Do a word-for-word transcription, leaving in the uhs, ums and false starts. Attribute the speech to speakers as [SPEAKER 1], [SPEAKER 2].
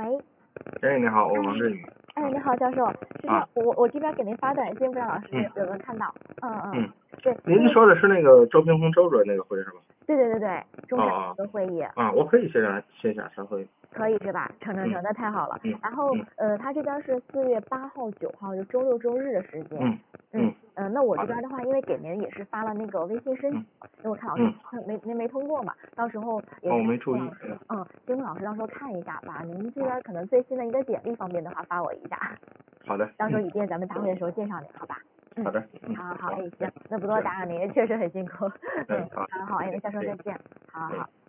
[SPEAKER 1] 喂。
[SPEAKER 2] 哎，你好，我王振宇。
[SPEAKER 1] 哎，你好，教授。是这样，我我这边给您发短信，不知道老师有没有看到？嗯嗯。
[SPEAKER 2] 嗯。
[SPEAKER 1] 对。
[SPEAKER 2] 您说的是那个周平峰周主任那个会是吧？
[SPEAKER 1] 对对对对，中山的会议。
[SPEAKER 2] 啊，我可以线下线下参会。
[SPEAKER 1] 可以是吧？成成成，那太好了。
[SPEAKER 2] 嗯。
[SPEAKER 1] 然后呃，他这边是四月八号、九号，就周六周日的时间。
[SPEAKER 2] 嗯。
[SPEAKER 1] 嗯。嗯，那我这边的话，因为给您也是发了那个微信申请，因为我看老师没您没通过嘛，到时候也是。
[SPEAKER 2] 哦，我没注意。
[SPEAKER 1] 嗯，金峰老师到时候看一下，把您这边可能最新的一个简历方面的话发我一下。
[SPEAKER 2] 好的。
[SPEAKER 1] 到时候以便咱们大会的时候介绍您，好吧？
[SPEAKER 2] 好的。
[SPEAKER 1] 好好好，哎，行，那不多打扰您，确实很辛苦。嗯，好好，哎，那教授再见。好好好。